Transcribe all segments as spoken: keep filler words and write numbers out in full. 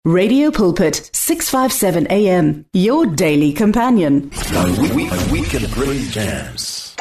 Radio Pulpit, six fifty-seven A M, your daily companion. A week, a week of great jams.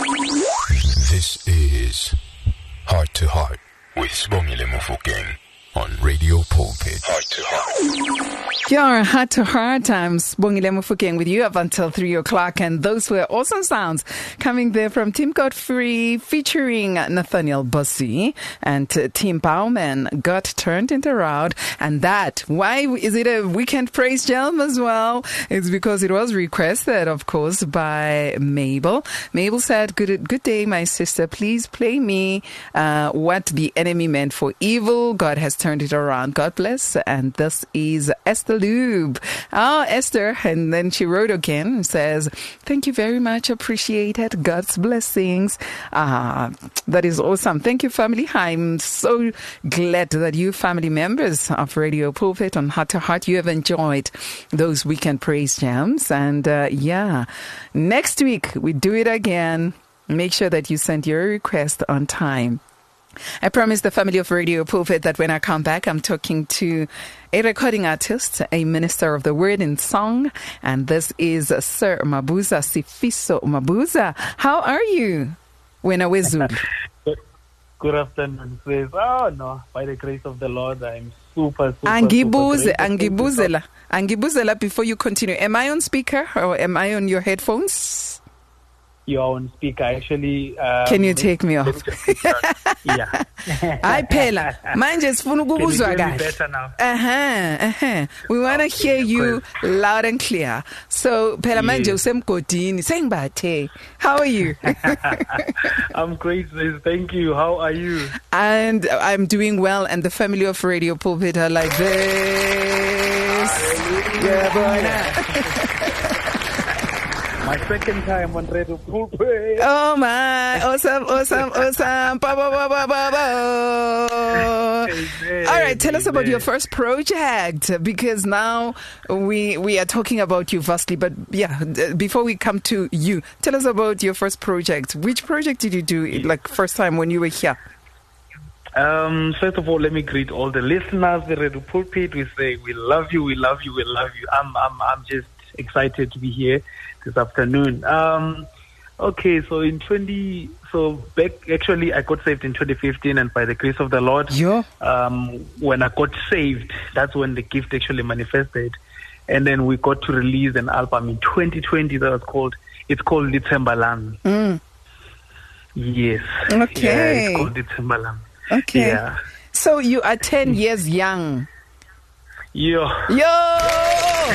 This is Heart to Heart with Sibongile Mofokeng on Radio Pulpit. Heart to Heart. Your Heart to Heart. I'm Sibongile Mofokeng with you up until three o'clock. And those were awesome sounds coming there from Tim Godfrey featuring Nathaniel Bussy and uh, Tim Bauman. God turned it around. And that, why is it a weekend praise jam as well? It's because it was requested, of course, by Mabel. Mabel said, good, good day, my sister. Please play me uh, what the enemy meant for evil. God has turned it around. God bless. And this is Esther Lube. Oh, Esther. And then she wrote again and says, thank you very much. Appreciated. God's blessings. Ah, that is awesome. Thank you, family. I'm so glad that you family members of Radio Pulpit on Heart to Heart, you have enjoyed those weekend praise jams. And uh, yeah, next week we do it again. Make sure that you send your request on time. I promised the family of Radio Pulpit that when I come back, I'm talking to a recording artist, a minister of the word in song, and this is Sir Mabuza Sifiso Mabuza. How are you? Wena wezulu. Good afternoon, sis. Oh no, by the grace of the Lord, I'm super, super, Angibuze, super Angibuzela, Angibuzela, before you continue, am I on speaker or am I on your headphones? You're on speaker, actually. Um, Can you take me off? Yeah. I pela. Manje sifuna ukukuzwa Can you hear me kahle. better now? Uh-huh, uh-huh. We want to Okay, hear you of loud and clear. So, phela manje Yes. usemgodini, sengibathe. How are you? I'm great, sis. Thank you. How are you? And I'm doing well, and the family of Radio Pulpit are like this. Yeah, boy. My second time on Radio Pulpit. Oh my, awesome, awesome, awesome. Ba, ba, ba, ba, ba, ba. Amen, All right, tell us about amen. your first project, because now we we are talking about you vastly, but yeah, d- before we come to you, tell us about your first project. Which project did you do, like, first time when you were here? Um, first of all, let me greet all the listeners at Radio Pulpit. We say we love you, we love you, we love you. I'm I'm I'm just excited to be here this afternoon. Um, okay, so in twenty, so back actually I got saved in twenty fifteen, and by the grace of the Lord, Yeah. um, when I got saved, that's when the gift actually manifested, and then we got to release an album in twenty twenty that was called. It's called Litsembalang. Mm. Yes. Okay. Yeah, it's called Litsembalang. Okay. Yeah. So you are ten years young. Yeah. Yo!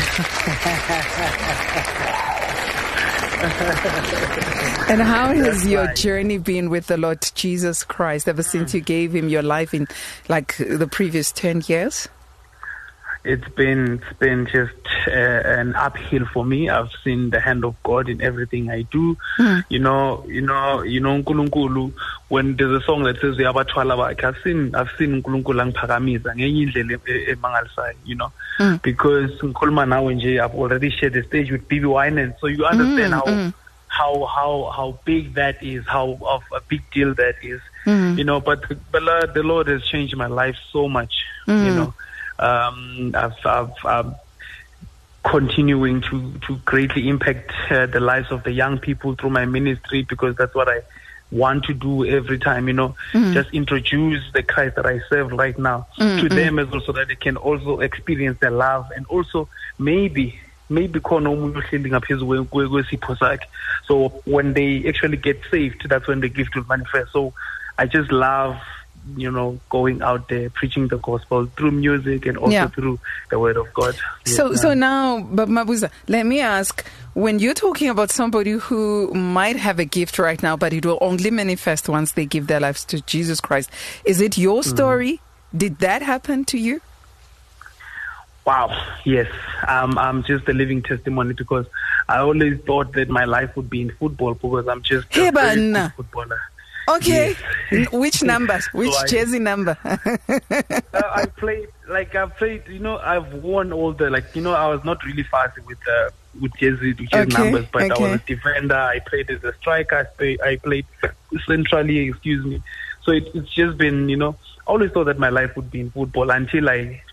And how has That's your right. journey been with the Lord Jesus Christ ever since you gave him your life in like the previous ten years? It's been it's been just uh, an uphill for me. I've seen the hand of God in everything I do. Mm. You know, you know, you know, Nkulunkulu. When there's a song that says "Yabathwala bakhe," I've seen I've seen Nkulunkulu angiphakamisa ngenye indlela e- emangalisayo. You know, Mm. because ngikhuluma nawe nje, I've already shared the stage with B B Wine, so you understand Mm, how mm. how how how big that is, how of a big deal that is. Mm. You know, but but uh, the Lord has changed my life so much. Mm. You know. Um, I've, I've, I'm continuing to, to greatly impact uh, the lives of the young people through my ministry, because that's what I want to do every time, you know, Mm. just introduce the Christ that I serve right now Mm, to mm. them as well, so that they can also experience the love, and also maybe maybe khona umuntu ohleli ngaphezulu kwe- kwesipho sakhe. So when they actually get saved, that's when the gift will manifest. So I just love, you know, going out there preaching the gospel through music and also Yeah. through the word of God. So, Yes, so ma'am. now, but Mabuza, let me ask: when you're talking about somebody who might have a gift right now, but it will only manifest once they give their lives to Jesus Christ, is it your story? Mm. Did that happen to you? Wow, yes, um, I'm just a living testimony, because I always thought that my life would be in football, because I'm just a Hey, very good man. footballer. Okay. Yes. N- Which number? Which So I- jersey number? uh, I played, like I've played, you know, I've won all the, like, you know, I was not really fast with uh, with jersey, with jersey Okay, numbers, but I okay. was a defender. I played as a striker. I played, I played centrally, excuse me. So it, it's just been, you know, I always thought that my life would be in football until I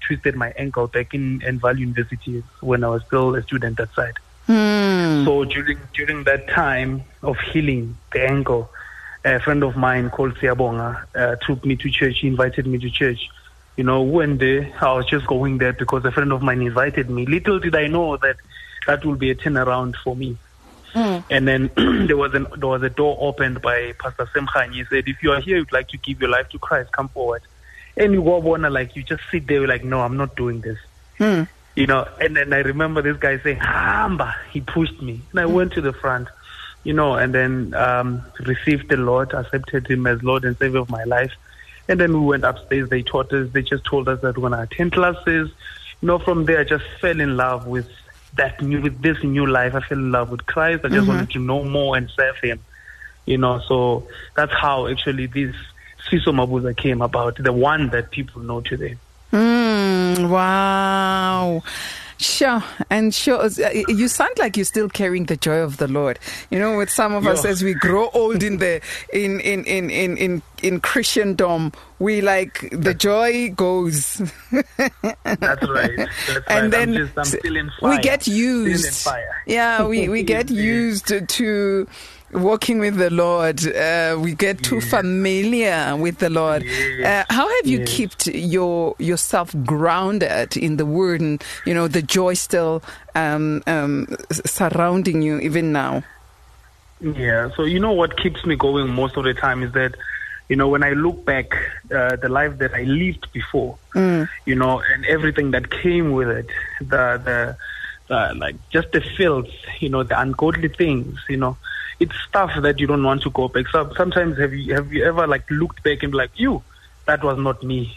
twisted my ankle back in in Vaal University when I was still a student that side. Mm. So during during that time of healing the ankle, a friend of mine called Siabonga uh, took me to church. He invited me to church. You know, one day I was just going there because a friend of mine invited me. Little did I know that that will be a turnaround for me. Mm. And then there was an there was a door opened by Pastor Semkhany. He said, if you are here, you'd like to give your life to Christ, come forward. And you go on, like, you just sit there, like, no, I'm not doing this. Mm. You know, and then I remember this guy saying, Hamba. He pushed me. And I mm. went to the front, you know, and then um, received the Lord, accepted him as Lord and Savior of my life. And then we went upstairs. They taught us, they just told us that we're going to attend classes. You know, from there, I just fell in love with that new, with this new life. I fell in love with Christ. I just mm-hmm. wanted to know more and serve him. You know, so that's how actually this Sifiso Mabuza came about, the one that people know today. Mm, wow. Sure. And sure, you sound like you're still carrying the joy of the Lord. You know, with some of Yo. us, as we grow old in the in in in in in, in Christendom, we like the joy goes. That's right. That's and right. then I'm just, I'm still in fire. we get used. Still in fire. Yeah, we we get used to walking with the Lord. Uh, we get too yeah. familiar with the Lord. Yes. Uh, how have you yes. kept your yourself grounded in the Word, and you know the joy still um, um, surrounding you even now? Yeah. So you know what keeps me going most of the time is that, you know, when I look back, uh, the life that I lived before, mm. you know, and everything that came with it, the the, the like just the filth, you know, the ungodly things, you know. It's stuff that you don't want to go back. So sometimes have you have you ever like looked back and be like, you, that was not me.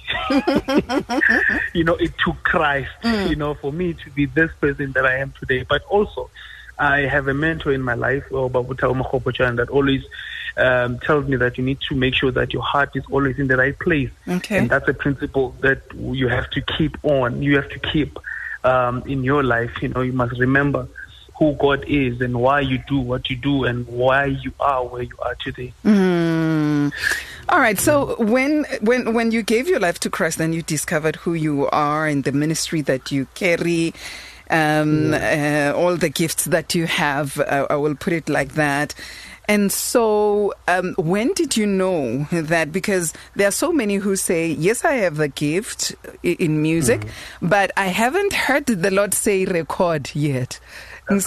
You know, it took Christ, mm. you know, for me to be this person that I am today. But also, I have a mentor in my life, Babuta Umakopochan, that always um, tells me that you need to make sure that your heart is always in the right place. Okay. And that's a principle that you have to keep on. You have to keep um, in your life. You know, you must remember who God is and why you do what you do and why you are where you are today. Mm. All right. So when when when you gave your life to Christ, then you discovered who you are and the ministry that you carry, um, yeah. uh, all the gifts that you have. Uh, I will put it like that. And so um, when did you know that? Because there are so many who say, yes, I have a gift in music, mm-hmm. but I haven't heard the Lord say record yet. Press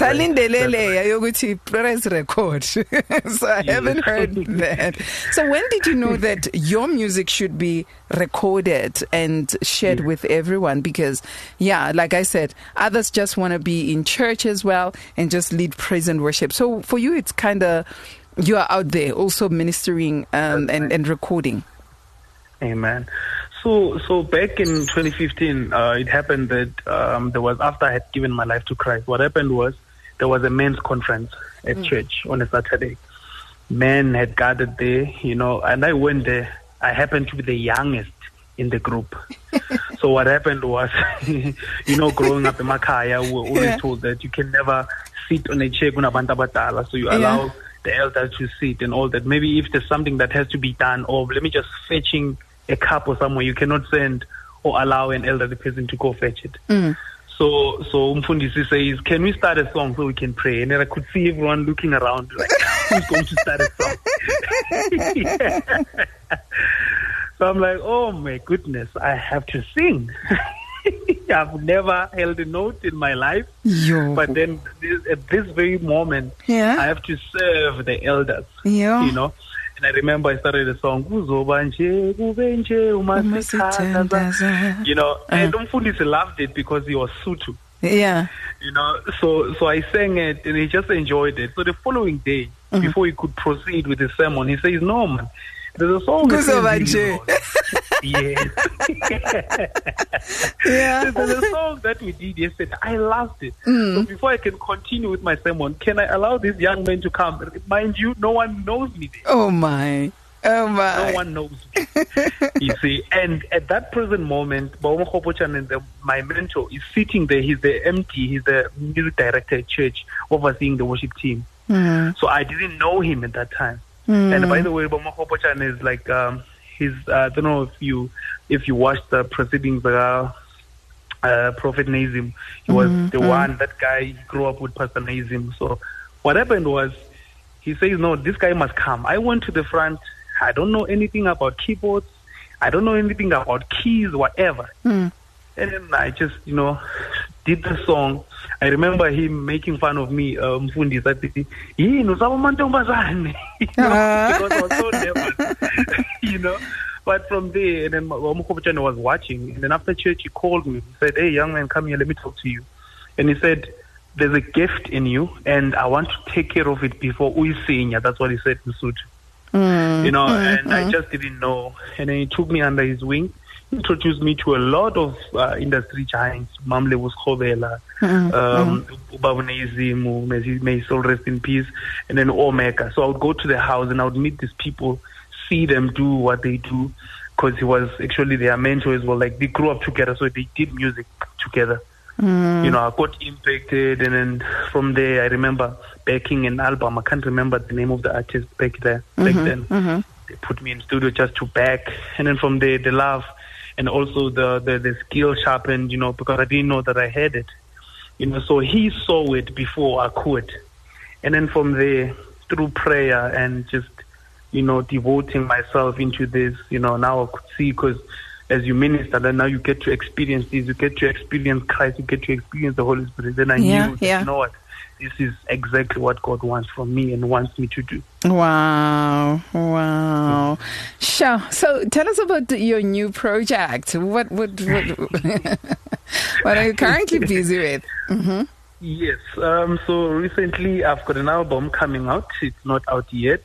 record. So I haven't heard that. So when did you know that your music should be recorded and shared yeah. with everyone? Because, yeah, like I said, others just want to be in church as well and just lead praise and worship. So for you, it's kind of, you are out there also ministering um, and, and recording. Amen. So, so back in twenty fifteen, uh, it happened that um, there was, after I had given my life to Christ, what happened was there was a men's conference at mm. church on a Saturday. Men had gathered there, you know, and I went there. I happened to be the youngest in the group. So what happened was, you know, growing up in Makaya, we were always yeah. told that you can never sit on a chair, so you allow yeah. the elders to sit and all that. Maybe if there's something that has to be done, or let me just fetching a cup or somewhere, you cannot send or allow an elderly person to go fetch it. Mm. So, so Umfundisi says, can we start a song so we can pray? And then I could see everyone looking around like, who's going to start a song? Yeah. So I'm like, oh my goodness, I have to sing. I've never held a note in my life. Yo. But then this, at this very moment, yeah. I have to serve the elders, Yo. you know. And I remember I started a song, you know, and Umfundisi loved it because he was Sutu. Yeah. You know, so so I sang it and he just enjoyed it. So the following day, mm-hmm. before he could proceed with his sermon, he says, no, man, there's a song that says, yes. Yeah. There's a song that we did yesterday. I loved it. Mm. So before I can continue with my sermon, can I allow this young man to come? Mind you, no one knows me there. Oh my. Oh my. No one knows me. You see, and at that present moment, Bauma Khopochan and the, my mentor is sitting there. He's the M T, he's the music director at church, overseeing the worship team. Mm. So I didn't know him at that time. Mm. And by the way, Bauma Khopochan is like, um, he's, uh, I don't know if you if you watched the proceedings uh, uh, Prophet Nazim. He was Mm-hmm. the one, that guy, he grew up with Pastor Nazim. So what happened was, he says, no, this guy must come. I went to the front. I don't know anything about keyboards. I don't know anything about keys, whatever. Mm. And then I just, you know, did the song. I remember him making fun of me, um, Fundi, that he knows because I was so nervous, you know. But from there, and then Omukobachane was watching, and then after church he called me. He said, "Hey, young man, come here, let me talk to you." And he said, "There's a gift in you, and I want to take care of it before we sing." That's what he said in Sotho. Mm, you know, mm, and mm. I just didn't know. And then he took me under his wing, introduced me to a lot of uh, industry giants, Mamle Wuskobela, Mm, um, Ubabunezim, may he- may his soul rest in peace, and then Omega. So I would go to the house and I would meet these people, see them do what they do, because he was actually their mentor as well. Like, they grew up together, so they did music together. Mm. You know, I got impacted, and then from there, I remember backing an album. I can't remember the name of the artist back there, back then. mhm. They put me in studio just to back, and then from there, the love and also the, the, the skill sharpened, you know, because I didn't know that I had it. You know, so he saw it before I could. And then from there, through prayer and just, you know, devoting myself into this, you know, now I could see, because as you minister, then now you get to experience this, you get to experience Christ, you get to experience the Holy Spirit. Then I Yeah, knew, yeah. you know what, this is exactly what God wants from me and wants me to do. Wow, wow. Sure. So tell us about your new project. What what what, what are you currently busy with? Mm-hmm. Yes. Um, so recently I've got an album coming out. It's not out yet.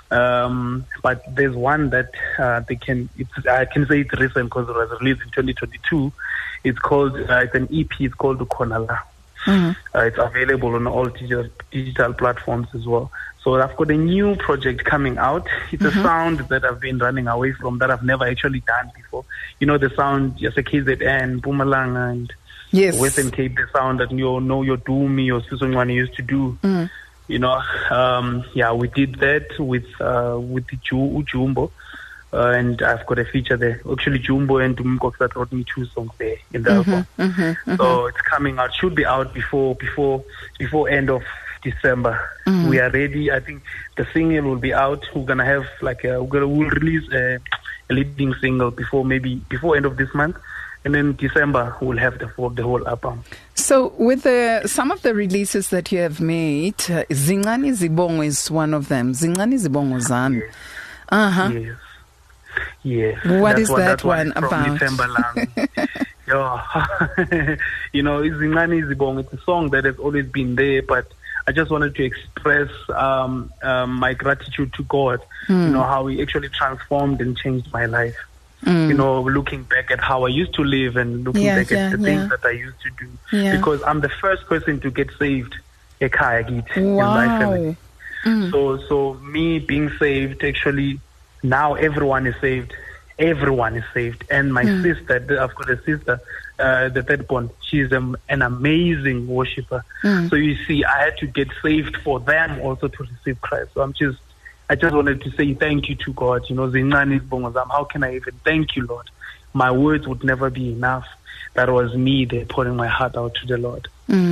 Um, but there's one that uh, they can, it's, I can say it's recent because it was released in twenty twenty-two. It's called, uh, it's an E P. It's called Konala. Mm-hmm. Uh, it's available on all digital, digital platforms as well. So I've got a new project coming out. It's Mm-hmm. a sound that I've been running away from, that I've never actually done before. You know, the sound, just a K Z N, Mpumalanga, and Yes. Western Cape, the sound that you know your Doomy or Susongwane used to do. Mm. You know, um, yeah, we did that with uh, with the Ju- Jumbo, uh, and I've got a feature there. Actually, Jumbo and Dumko that wrote me two songs there in the album. Mm-hmm, mm-hmm. So it's coming out. Should be out before before before end of December. Mm-hmm. We are ready. I think the single will be out. We're gonna have like a, we're gonna we'll release a, a leading single before maybe before end of this month. And then December, we'll have the full, the whole album. So, with the some of the releases that you have made, uh, Zingani Zibongo is one of them. Zingani Zibongo Zan. Yes. Uh huh. Yes. Yes. What That's is what, that that's one what from about? December lang. Yo. You know, Zingani Zibongo, it's a song that has always been there, but I just wanted to express um, um, my gratitude to God, Mm. you know, how He actually transformed and changed my life. Mm. You know, looking back at how I used to live and looking Yeah, back yeah, at the yeah. things that I used to do. Yeah. Because I'm the first person to get saved ekhaya kithi, in my family. Wow. Mm. So, so me being saved, actually, now everyone is saved. Everyone is saved. And my Mm. sister, the- I've got a sister, uh, the third born, she's um, an amazing worshiper. Mm. So you see, I had to get saved for them also to receive Christ. So I'm just, I just wanted to say thank you to God. You know, Zinani Bongozam, how can I even thank you, Lord? My words would never be enough. That was me there pouring my heart out to the Lord.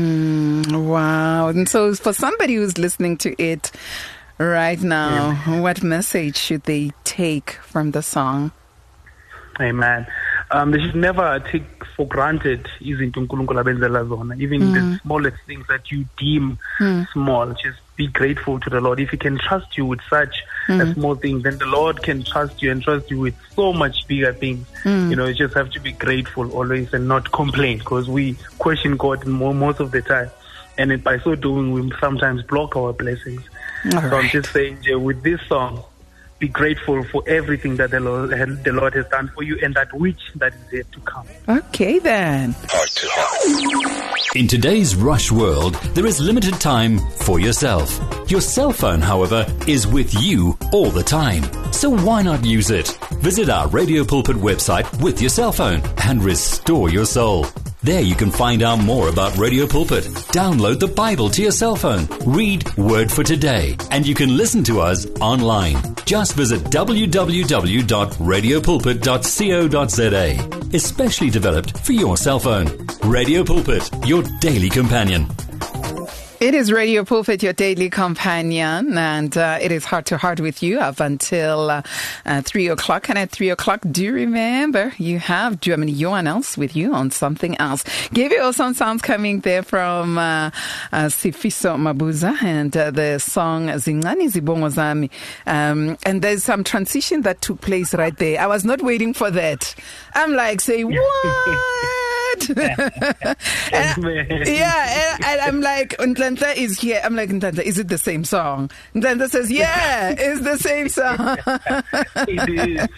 Mm, wow. And so, for somebody who's listening to it right now, what message should they take from the song? Amen. Um, they should never take for granted izinto uNkulunkulu abenzela zona, even Mm. the smallest things that you deem Mm. small. Just be grateful to the Lord. If He can trust you with such Mm. a small thing, then the Lord can trust you and trust you with so much bigger things. Mm. You know, you just have to be grateful always and not complain, because we question God more, most of the time. And it, by so doing, we sometimes block our blessings. All So I'm right. just saying, yeah, with this song, be grateful for everything that the Lord, the Lord has done for you and that which that is yet to come. Okay, then. Heart to heart. In today's rush world, there is limited time for yourself. Your cell phone, however, is with you all the time. So why not use it? Visit our Radio Pulpit website with your cell phone and restore your soul. There you can find out more about Radio Pulpit. Download the Bible to your cell phone. Read Word for Today. And you can listen to us online. Just visit w w w dot radio pulpit dot co dot z a. Especially developed for your cell phone. Radio Pulpit, your daily companion. It is Radio Pulpit, your daily companion, and uh, it is Heart to Heart with you up until uh, uh, three o'clock. And at three o'clock, do remember, you have Germany Johan else with you on something else. Gave you some sounds coming there from uh, uh, Sifiso Mabuza and uh, the song Zingani Zibongo Zami. Um, and there's some transition that took place right there. I was not waiting for that. I'm like, say, what? and, yeah, and, and I'm like, Ntlantla is here. I'm like, Ntlantla, is it the same song? Ntlantla says, yeah, it's the same song. It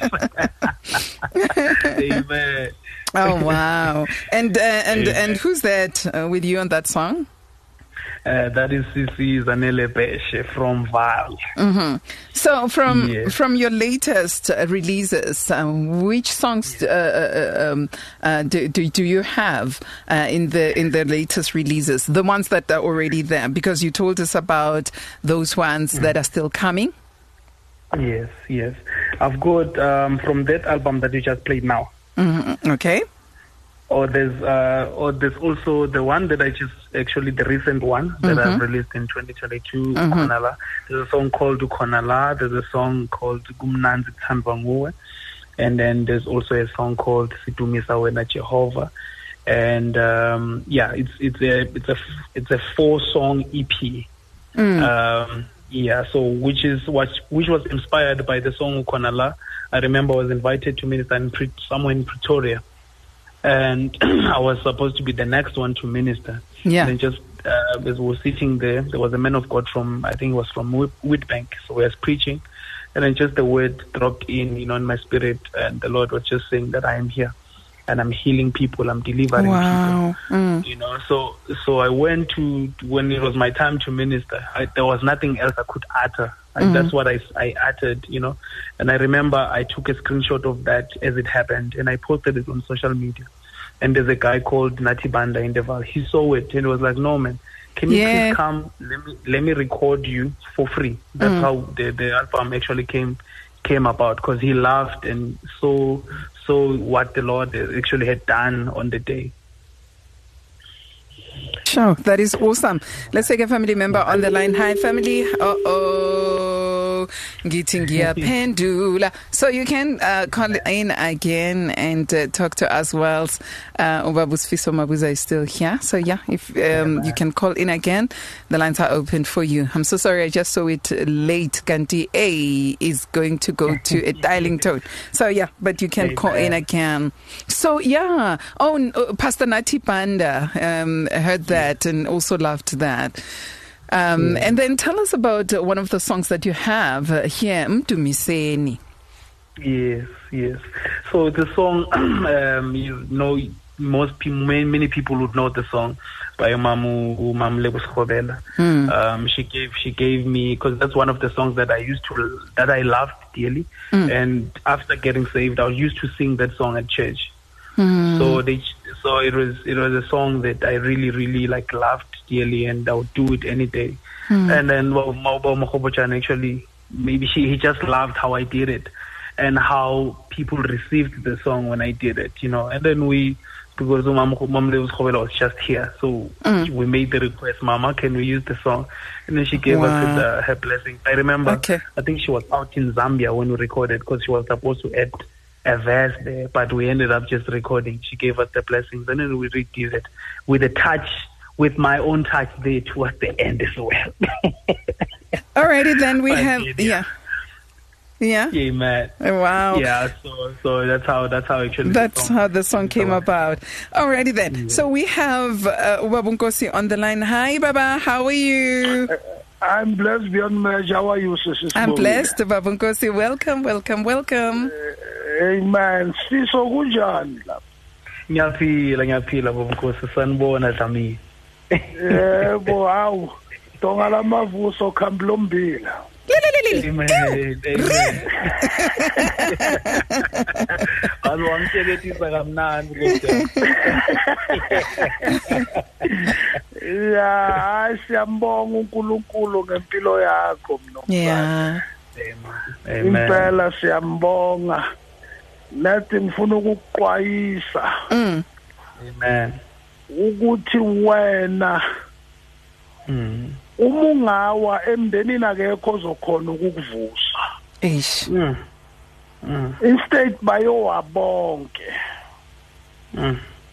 is. Amen. Oh, wow. And uh, and Amen. And who's that uh, with you on that song? Uh, that is Sisi Zanele Peshe from Val. Mm-hmm. So from yes. from your latest uh, releases, um, which songs uh, um, uh, do, do do you have uh, in the in the latest releases? The ones that are already there, because you told us about those ones mm. that are still coming. Yes, yes. I've got um, from that album that you just played now. Mm-hmm. Okay. Or there's uh, or there's also the one that I just actually the recent one that mm-hmm. I've released in twenty twenty-two. Mm-hmm. Konala. There's a song called Konala. There's a song called Gumnanzi Tsanvanguwe, and then there's also a song called Situmisa Wena Jehovah. And um, yeah, it's it's a it's a it's a four song E P. Mm. Um, yeah, so which is what which was inspired by the song Konala. I remember I was invited to minister in Pre- somewhere in Pretoria. And I was supposed to be the next one to minister. Yeah. And just uh, as we were sitting there, there was a man of God from, I think it was from Witbank. So we was preaching. And then just the word dropped in, you know, in my spirit. And the Lord was just saying that I am here. And I'm healing people. I'm delivering wow. people. Mm. You know, so so I went to, when it was my time to minister, I, there was nothing else I could utter. I, mm-hmm. That's what I, I uttered, you know. And I remember I took a screenshot of that as it happened, and I posted it on social media. And there's a guy called Nati Banda in the Val. He saw it, and he was like, no, man, can you yeah. please come? Let me let me record you for free. That's mm. how the, the album actually came came about, because he laughed and saw, saw what the Lord actually had done on the day. Sure, that is awesome. Let's take a family member on the line. Hi, family. Uh-oh. Gitingia Pendula. So you can uh, call in again and uh, talk to us whilst uh, Ubabus Fiso Mabuza is still here. So yeah, if um, you can call in again, the lines are open for you. I'm so sorry, I just saw it late. Ganti A is going to go to a dialing tone. So yeah, but you can call in again. So yeah. Oh, uh, Pastor Nati Banda um, heard that and also loved that. Um, yeah. And then tell us about uh, one of the songs that you have uh, here, Mtumiseni. Yes, yes. So the song, um, you know, most people, many, many people would know the song by Mamu Mam Lebus Khobela. Mm. Um, she gave she gave me, because that's one of the songs that I used to that I loved dearly. Mm. And after getting saved, I used to sing that song at church. Mm. So they, so it was it was a song that I really really like loved dearly, and I would do it any day. Mm. And then well, Maubo Mokhobochan actually, maybe she he just loved how I did it and how people received the song when I did it, you know. And then we, because Mama Khobela was just here, so mm. we made the request, Mama, can we use the song? And then she gave wow. us the, her blessing. I remember, okay. I think she was out in Zambia when we recorded, because she was supposed to add a verse there, but we ended up just recording. She gave us the blessings, and then we redid it with a touch, with my own touch there towards the end as well. Alrighty, then we but have yeah. yeah. Yeah. Yeah, man. Wow. Yeah. So, so that's how that's how actually. That's the song, how the song came about. Alrighty then. Yeah. So we have uh, Ubabunkosi on the line. Hi, Baba. How are you? I'm blessed beyond measure. How are you, sister? I'm blessed, Ubabunkosi. Welcome, welcome, welcome. Uh, amen. Siso kunjani la? Ngiyaphila, ngiyaphila Ubabunkosi. Sanibona Dlamini. Yebo, hawu. Donga lamavuso khamblombila. Amen. Amen. Azwangitshekethisa kamnandi yeah, siyambonga uNkulunkulu ngempilo yakho mnomfana. Yeah. Amen. Impela siyambonga. Nathi ngifuna ukuqwayisa. Mm. Amen. ukuthi wena Mm. uma ungawa emndenini akekho ozokhona ukukuvusa. Eish. Mm. Mm. Instead bayowabonke. Mm.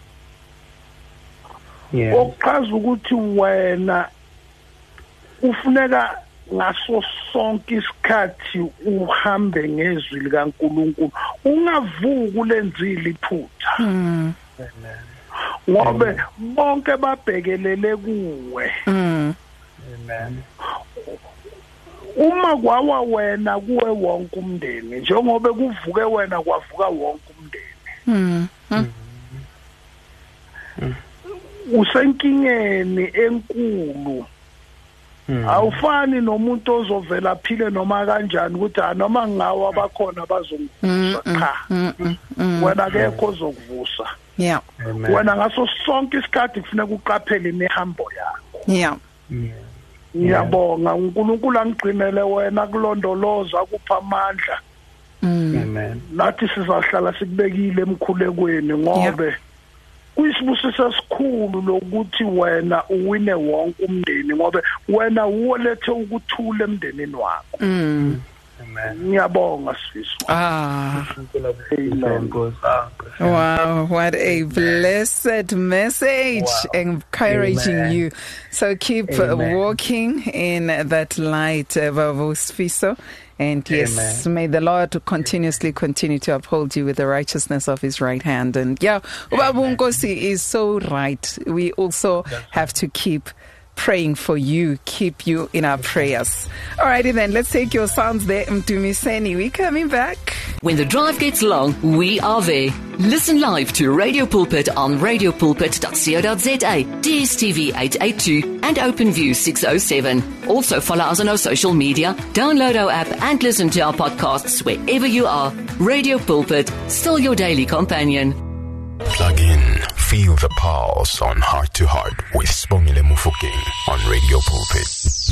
Yeah. Okuchaza ukuthi wena ufuneka ngaso sonke isikhathi uhambe ngezwi likaNkuluNkulu, ungavuki ulenzile iphutha. Mm. Ngobe bonke babhekelele kuwe. Mm. Amen. Uma kwawa wena kuwe wonke umndeni, njengoba kuvuke wena kwavuka wonke umndeni. Mm. Mm. Usenkingeni enkulu. Mm. Awufani nomuntu ozovela aphile noma kanjani ukuthi ha noma ngawa bakhona bazongivusa cha. Mm. Mm. Mm. Wena akekho ozokuvusa. Yeah. Amen. Wena ngaso sonke isikhathi kufuneka uqaphele nehambo yakho. Yeah. Yeah. Ngiyabonga uNkulunkulu angigcinele wena kulondoloza kupha amandla. Mm. Amen. Nathi sizahlala sikubekile emkhulekweni ngobe kuyisibusiso esikhulu lokuthi wena uwine wonke umndeni ngobe wena uwolethe ukuthula emndenini wakho. Mm. Amen. Ngiyabonga Sifiso. Ah. Amen. Wow, what a blessed message, Wow. encouraging Amen. you. So keep uh, Amen. walking in that light, uh, Vavo Sifiso. And yes, Amen. may the Lord continuously continue to uphold you with the righteousness of his right hand. And yeah, Ubaba Nkosi is so right. We also have to keep praying for you, keep you in our prayers. Alrighty then, let's take your sounds there, Mtumiseni. We're coming back. When the drive gets long, we are there. Listen live to Radio Pulpit on radio pulpit dot co dot za, D S T V eight eighty-two and OpenView six oh seven. Also follow us on our social media, download our app and listen to our podcasts wherever you are. Radio Pulpit, still your daily companion. Plug in, feel the pulse on Heart to Heart with Sibongile Mofokeng on Radio Pulpit.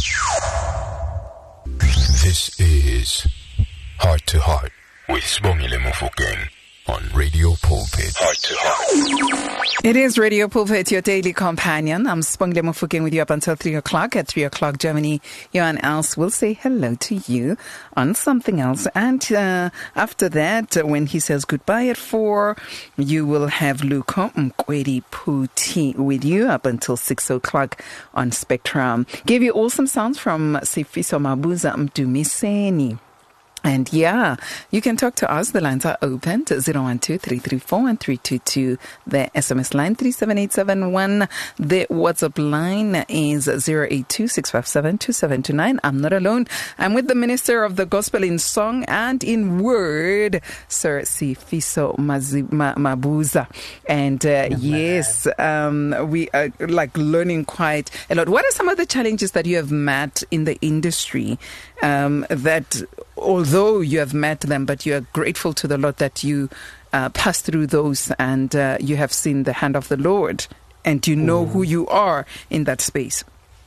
This is Heart to Heart with Sibongile Mofokeng on Radio Pulpit. Heart to Heart. It is Radio Pulpit, your daily companion. I'm Sibongile Mofokeng with you up until three o'clock. At three o'clock, Germany, Johan Els will say hello to you on something else. And uh, after that, when he says goodbye at four, you will have Luko Mkwedi Puti with you up until six o'clock on Spectrum. Gave you awesome sounds from Sifiso Mabuza Mtumiseni. And yeah, you can talk to us. The lines are open to zero one two, three three four, one three two two. The S M S line three seven eight seven one. The WhatsApp line is zero eight two, six five seven, two seven two nine. I'm not alone. I'm with the Minister of the Gospel in Song and in Word, Sir Sifiso Mabuza. And uh, yes, um, we are like learning quite a lot. What are some of the challenges that you have met in the industry um, that... although you have met them, but you are grateful to the Lord that you uh, passed through those and uh, you have seen the hand of the Lord and you know mm. who you are in that space.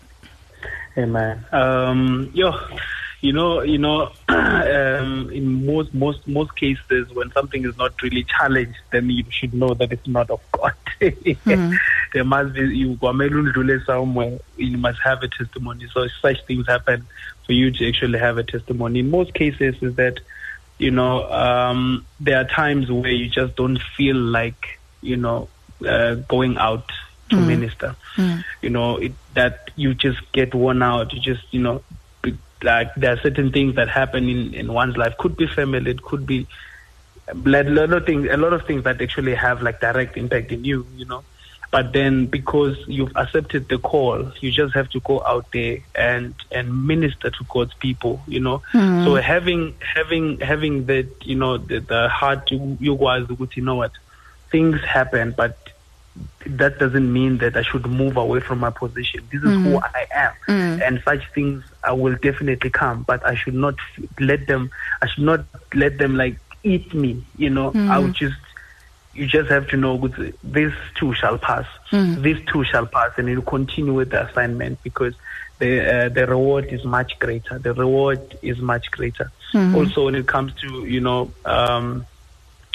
Amen. Um, yo, you know, you know, um, in most most most cases, when something is not really challenged, then you should know that it's not of God. mm. There must be you somewhere. You must have a testimony. So such things happen for you to actually have a testimony. In most cases, is that you know um, there are times where you just don't feel like you know uh, going out to mm. minister. Mm. You know it, that you just get worn out. You just you know. Like there are certain things that happen in, in one's life. Could be family, it could be a lot of things. A lot of things that actually have like direct impact in you, you know. But then because you've accepted the call, you just have to go out there and and minister to God's people, you know. Mm. So having having having that, you know, the, the heart to you guys, you know what, things happen, but that doesn't mean that I should move away from my position. This is mm. who I am. Mm. And such things uh, will definitely come, but I should not let them, I should not let them like eat me, you know. Mm. I would just, you just have to know this too shall pass. Mm. This too shall pass, and you continue with the assignment because the uh, the reward is much greater. The reward is much greater. Mm. Also, when it comes to, you know, um,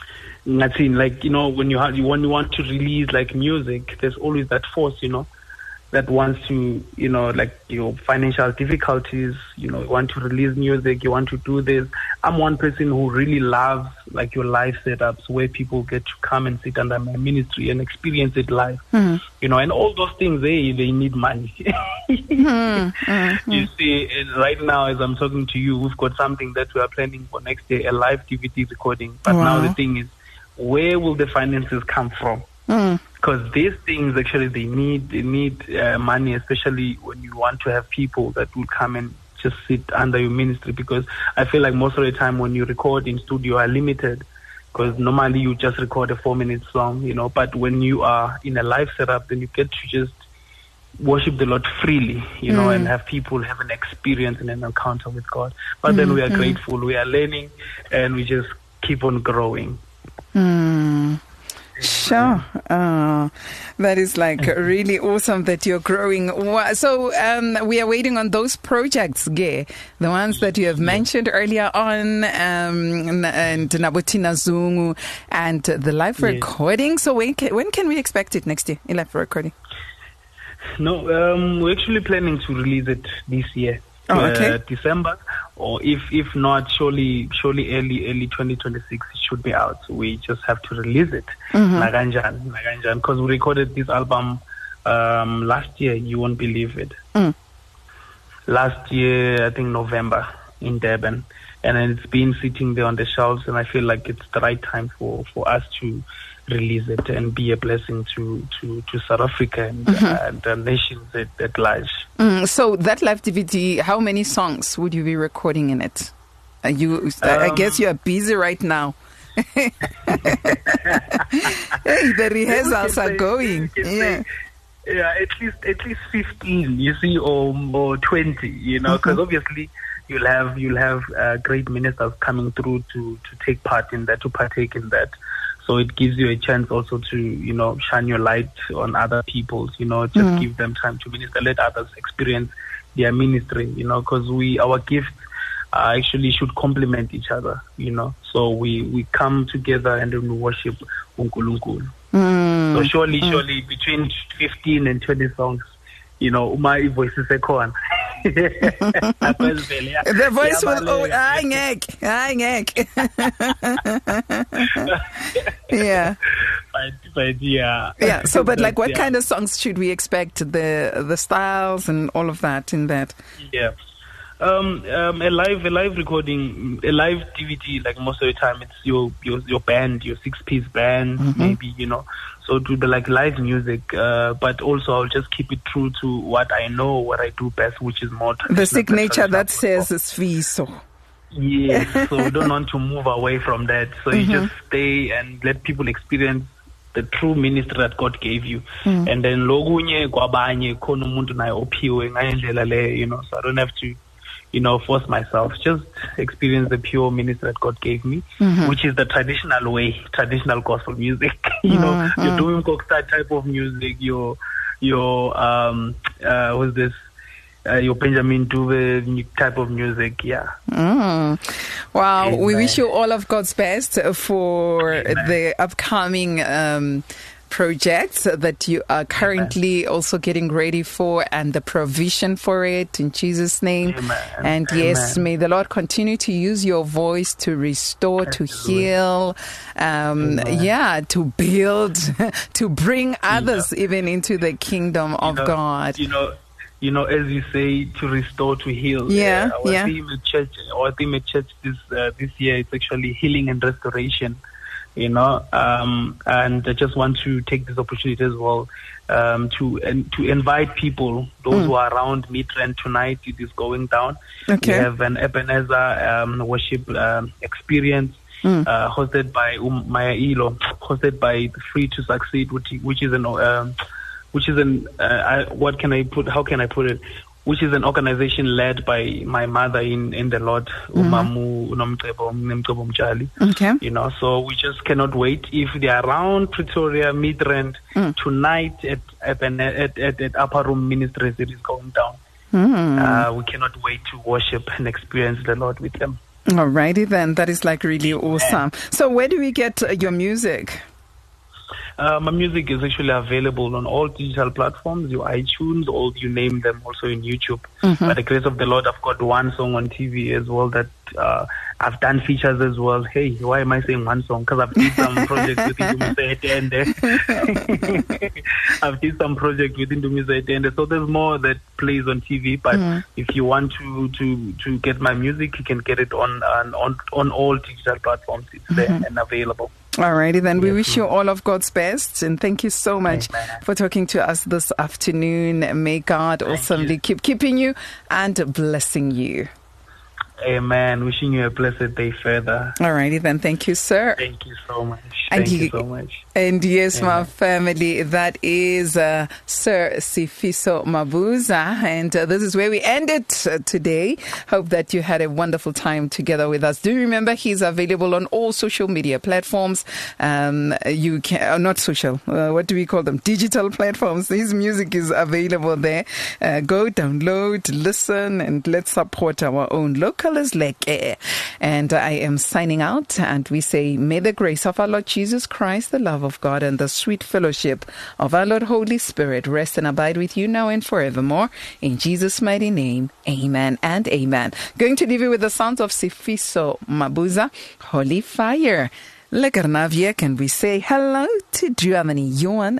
nothing like, you know, when you have, when you want to release like music, there's always that force, you know, that wants to, you know, like your financial difficulties, you know, you want to release music, you want to do this. I'm one person who really loves like your live setups where people get to come and sit under my ministry and experience it live, mm-hmm. you know, and all those things, they, they need money. mm-hmm. Mm-hmm. You see, right now, as I'm talking to you, we've got something that we are planning for next year, a live D V D recording. But wow. now the thing is, where will the finances come from? Mm. Because these things actually they need they need uh, money, especially when you want to have people that will come and just sit under your ministry. Because I feel like most of the time when you record in studio, you are limited. Because normally you just record a four-minute song, you know. But when you are in a live setup, then you get to just worship the Lord freely, you know, mm. and have people have an experience and an encounter with God. But mm. then we are mm. grateful, we are learning, and we just keep on growing. Mm. Sure. Uh, that is like really awesome that you're growing. So um, we are waiting on those projects, Ge, the ones that you have mentioned earlier on, um, and Nabutina Zungu, and the live yes. recording. So when can, when can we expect it next year, a live recording? No, um, we're actually planning to release it this year. Oh, okay. Uh, December, or if if not, surely surely early early twenty twenty-six it should be out. We just have to release it, mm-hmm. because we recorded this album um, last year. You won't believe it. Mm. Last year, I think November in Durban, and it's been sitting there on the shelves. And I feel like it's the right time for, for us to release it and be a blessing to, to, to South Africa and, mm-hmm. uh, and the nations at, at large. Mm, so that live D V D, how many songs would you be recording in it? Are you, um, I guess you are busy right now. Hey, the rehearsals are going. Yeah. Say, yeah, at least at least fifteen, you see, or or twenty, you know, because mm-hmm. obviously you'll have you'll have uh, great ministers coming through to to take part in that, to partake in that. So it gives you a chance also to, you know, shine your light on other people's, you know, just mm. give them time to minister, let others experience their ministry, you know, because we, our gifts uh, actually should complement each other, you know. So we, we come together and then we worship uNkulunkulu. Mm. So surely, mm. surely between fifteen and twenty songs, you know, my voice is a corn. The voice will oh I ngek I ngek yeah but, but yeah yeah so but like what yeah. kind of songs should we expect, the the styles and all of that in that? Yeah um um a live a live recording, a live D V D, like most of the time it's your your your band, your six piece band, mm-hmm. maybe, you know. So it will be like live music, uh, but also I'll just keep it true to what I know, what I do best, which is more the signature that says it's Fiso. Yes, so we don't want to move away from that. So mm-hmm. you just stay and let people experience the true ministry that God gave you. Mm. And then logunye kwabanye khona umuntu naye ophiwe ngayendlela le, you know, so I don't have to, you know, force myself, just experience the pure ministry that God gave me, mm-hmm. which is the traditional way, traditional gospel music. you know, mm-hmm. you're doing Cockstar type of music, your, your, um, uh, what's this, uh, your Benjamin Dube type of music, yeah. Mm. Wow, Amen. We wish you all of God's best for Amen. The upcoming, um, projects that you are currently Amen. Also getting ready for, and the provision for it in Jesus' name. Amen. And Amen. Yes, may the Lord continue to use your voice to restore, Absolutely. To heal, um, yeah, to build, to bring others you know, even into the kingdom of know, God. You know, you know, as you say, to restore, to heal. Yeah, uh, our yeah. theme at church, our theme at church this uh, this year is actually healing and restoration. You know, um, and I just want to take this opportunity as well um, to and to invite people, those mm. who are around Midrand tonight. It is going down. Okay. We have an Ebenezer um, worship um, experience mm. uh, hosted by um, Maya Ilo, hosted by Free to Succeed, which which is an um, which is an uh, I, what can I put? How can I put it? Which is an organization led by my mother in, in the Lord, Umamu Unomcebo Mjali. Okay. You know, so we just cannot wait. If they are around Pretoria, Midrand, mm. tonight at at, at, at, at Upper Room Ministries, it is going down. Mm. Uh, we cannot wait to worship and experience the Lord with them. Alrighty then, that is like really awesome. So where do we get uh, your music? Uh, my music is actually available on all digital platforms, your iTunes, or you name them, also in YouTube. Mm-hmm. By the grace of the Lord, I've got one song on T V as well that uh, I've done features as well. Hey, why am I saying one song? Because I've did some projects with Indumise Etende. I've did some projects with Indumise Etende. So there's more that plays on T V. But mm. if you want to, to, to get my music, you can get it on on, on, on all digital platforms. It's mm-hmm. there and available. Alrighty, then we yes, wish you all of God's best, and thank you so much Amen. For talking to us this afternoon. May God thank awesomely you. Keep keeping you and blessing you. Amen. Wishing you a blessed day further. Alrighty then, thank you, sir. Thank you so much. And Thank you, you so much. And yes, Amen. My family, that is uh, Sir Sifiso Mabuza. And uh, this is where we end it uh, today. Hope that you had a wonderful time together with us. Do remember he's available on all social media platforms. Um, you can, uh, not social, uh, what do we call them? Digital platforms. His music is available there. Uh, go download, listen, and let's support our own locals like eh. And I am signing out, and we say, may the grace of our Lord Jesus Christ, the love of God, and the sweet fellowship of our Lord Holy Spirit rest and abide with you now and forevermore. In Jesus' mighty name, amen and amen. Going to leave you with the sounds of Sifiso Mabuza, Holy Fire. Lekker naweek, and we say hello to Germany. Johan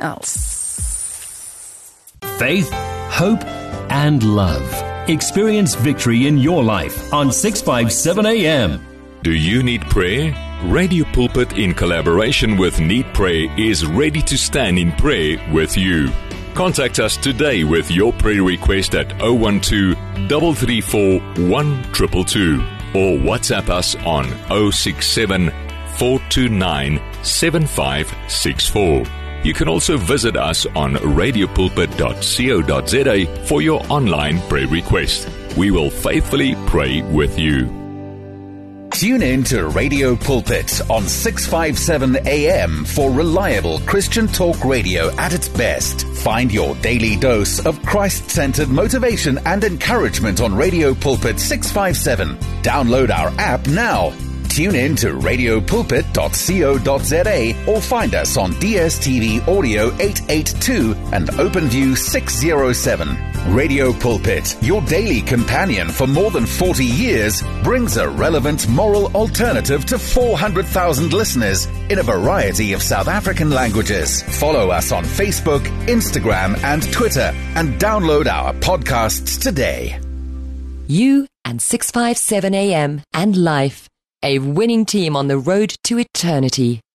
else. Faith, hope, and love. Experience victory in your life on six fifty-seven A M. Do you need prayer? Radio Pulpit, in collaboration with Need Prayer, is ready to stand in prayer with you. Contact us today with your prayer request at zero one two, three three four, one two two two or WhatsApp us on zero six seven, four two nine, seven five six four. You can also visit us on radio pulpit dot co dot za for your online prayer request. We will faithfully pray with you. Tune in to Radio Pulpit on six fifty-seven A M for reliable Christian talk radio at its best. Find your daily dose of Christ-centered motivation and encouragement on Radio Pulpit six fifty-seven. Download our app now. Tune in to radio pulpit dot co dot za or find us on D S T V Audio eight eighty-two and OpenView six oh seven. Radio Pulpit, your daily companion for more than forty years, brings a relevant moral alternative to four hundred thousand listeners in a variety of South African languages. Follow us on Facebook, Instagram, and Twitter, and download our podcasts today. You and six fifty-seven A M and Life. A winning team on the road to eternity.